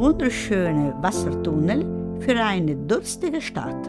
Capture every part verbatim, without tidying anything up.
wunderschöne Wassertunnel für eine durstige Stadt.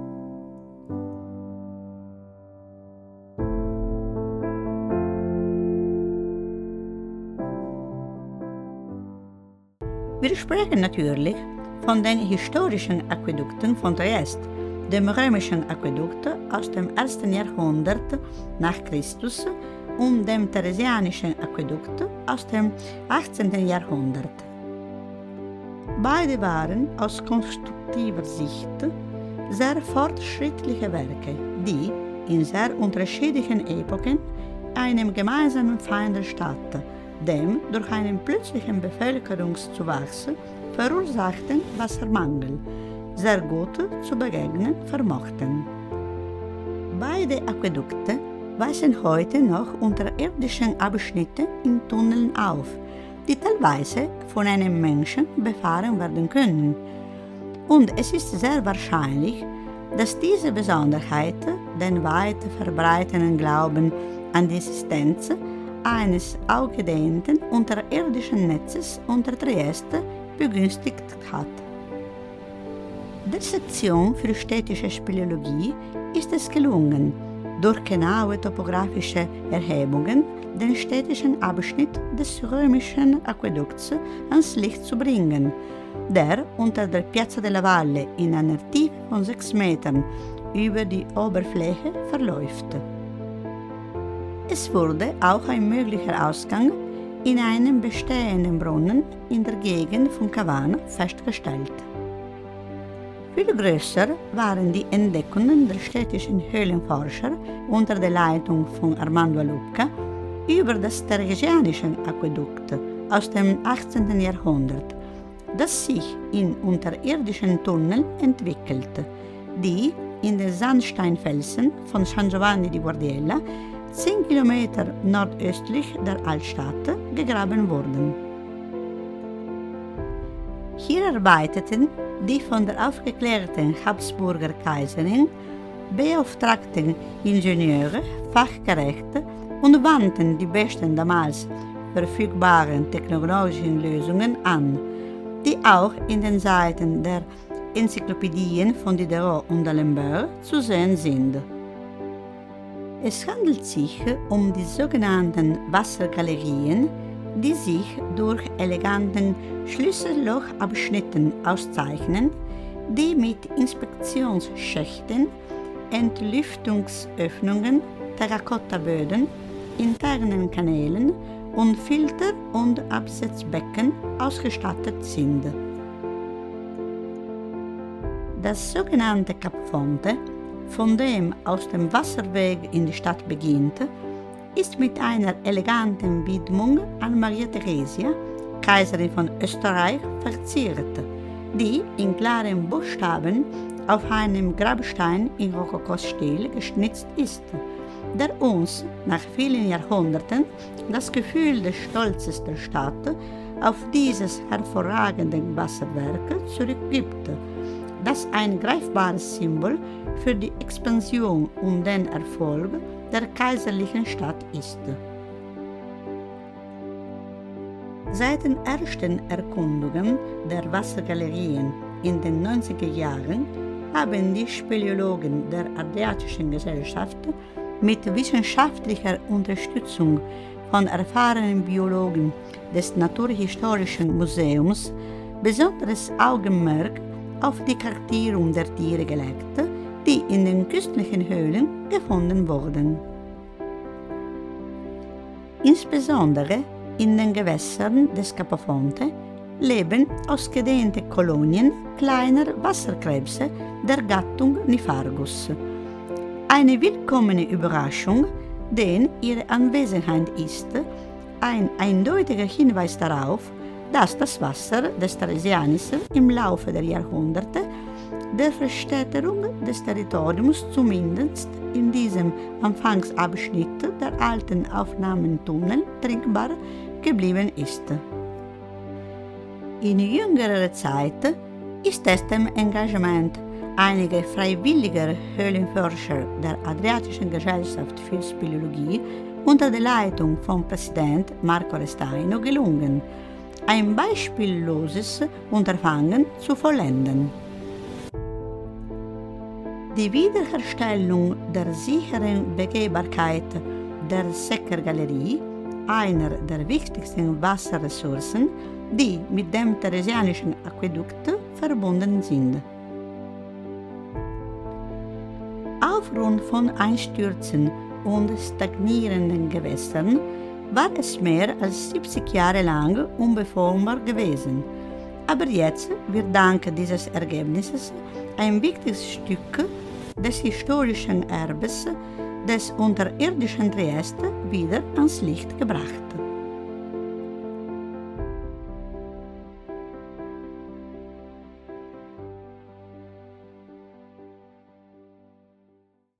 Wir sprechen natürlich von den historischen Aquädukten von Triest, dem römischen Aquädukt aus dem ersten Jahrhundert nach Christus und dem theresianischen Aquädukt aus dem achtzehnten Jahrhundert. Beide waren aus konstruktiver Sicht sehr fortschrittliche Werke, die in sehr unterschiedlichen Epochen einem gemeinsamen Feind der Stadt, dem durch einen plötzlichen Bevölkerungszuwachs verursachten Wassermangel, sehr gut zu begegnen vermochten. Beide Aquädukte weisen heute noch unterirdischen Abschnitte in Tunneln auf, die teilweise von einem Menschen befahren werden können. Und es ist sehr wahrscheinlich, dass diese Besonderheit den weit verbreiteten Glauben an die Existenz eines ausgedehnten unterirdischen Netzes unter Trieste begünstigt hat. Der Sektion für städtische Speleologie ist es gelungen, durch genaue topografische Erhebungen den städtischen Abschnitt des römischen Aquädukts ans Licht zu bringen, der unter der Piazza della Valle in einer Tiefe von sechs Metern über die Oberfläche verläuft. Es wurde auch ein möglicher Ausgang in einem bestehenden Brunnen in der Gegend von Cavano festgestellt. Viel größer waren die Entdeckungen der städtischen Höhlenforscher unter der Leitung von Armando Alupca über das Theresianische Aquädukt aus dem achtzehnten Jahrhundert, das sich in unterirdischen Tunneln entwickelte, die in den Sandsteinfelsen von San Giovanni di Guardiella zehn Kilometer nordöstlich der Altstadt gegraben wurden. Hier arbeiteten die von der aufgeklärten Habsburger Kaiserin beauftragten Ingenieure fachgerecht und wandten die besten damals verfügbaren technologischen Lösungen an, die auch in den Seiten der Enzyklopädien von Diderot und d'Alembert zu sehen sind. Es handelt sich um die sogenannten Wassergalerien, die sich durch eleganten Schlüssellochabschnitten auszeichnen, die mit Inspektionsschächten, Entlüftungsöffnungen, Terrakottaböden, internen Kanälen und Filter- und Absetzbecken ausgestattet sind. Das sogenannte Cap Fonte, von dem aus dem Wasserweg in die Stadt beginnt, ist mit einer eleganten Widmung an Maria Theresia, Kaiserin von Österreich, verziert, die in klaren Buchstaben auf einem Grabstein in Rokokostil geschnitzt ist, der uns nach vielen Jahrhunderten das Gefühl des Stolzes der Stadt auf dieses hervorragende Wasserwerk zurückgibt, das ein greifbares Symbol für die Expansion und den Erfolg der kaiserlichen Stadt ist. Seit den ersten Erkundungen der Wassergalerien in den neunziger Jahren haben die Speleologen der Adriatischen Gesellschaft mit wissenschaftlicher Unterstützung von erfahrenen Biologen des Naturhistorischen Museums besonderes Augenmerk auf die Kartierung der Tiere gelegt, die in den künstlichen Höhlen gefunden wurden. Insbesondere in den Gewässern des Capo Fonte leben ausgedehnte Kolonien kleiner Wasserkrebse der Gattung Niphargus. Eine willkommene Überraschung, denn ihre Anwesenheit ist ein eindeutiger Hinweis darauf, dass das Wasser des Theresianis im Laufe der Jahrhunderte der Verstädterung des Territoriums zumindest in diesem Anfangsabschnitt der alten Aufnahmetunnel trinkbar geblieben ist. In jüngerer Zeit ist es dem Engagement einiger freiwilliger Höhlenforscher der Adriatischen Gesellschaft für Speleologie unter der Leitung von Präsident Marco Restaino gelungen, ein beispielloses Unterfangen zu vollenden. Die Wiederherstellung der sicheren Begehbarkeit der Secker-Galerie, einer der wichtigsten Wasserressourcen, die mit dem Theresianischen Aquädukt verbunden sind. Aufgrund von Einstürzen und stagnierenden Gewässern war es mehr als siebzig Jahre lang unbewohnbar gewesen. Aber jetzt wird dank dieses Ergebnisses ein wichtiges Stück des historischen Erbes des unterirdischen Triest wieder ans Licht gebracht.